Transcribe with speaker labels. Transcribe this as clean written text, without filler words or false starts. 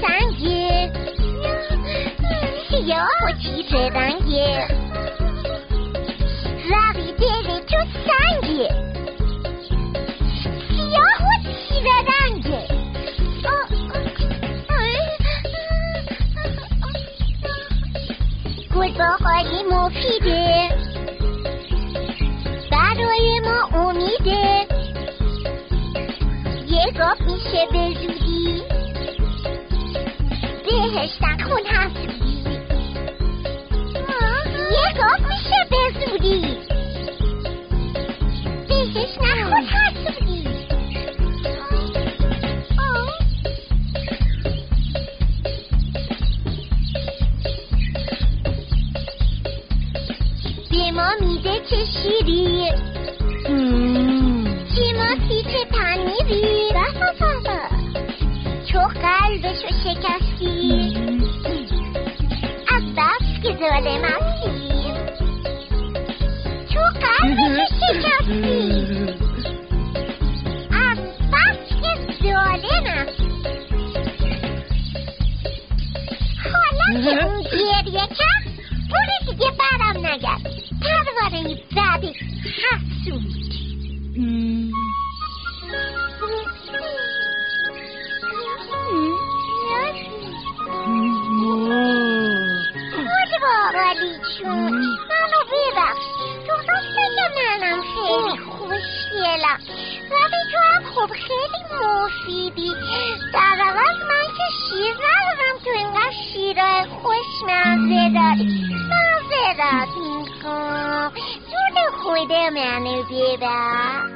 Speaker 1: سنگه سیاه و تیره رنگه رقی دل تو سنگه سیاه و تیره رنگه گل باغای مفیده برای ما امیده یه گاف میشه به زودی بهش نکن حسودی یه گاف میشه به زودی بهش نکن حسودی به ما میده چه شیری چی ما سیت پنیری تو قلبشو شکستی از بس که ظالم هستی تو قلبشو شکستی از بس که ظالم هستی حالا که اون گریه کرد برو دیگه برم نگرد پرواره بعد حسود باقالی چون منو ببخش درست که منم خیلی خوشگلم ولی تو هم خب خیلی مفیدی در عوض من که شیر ندارم تو اینقدر شیرهای خوشمزه داری معذرت میخوام جون خود منو ببخش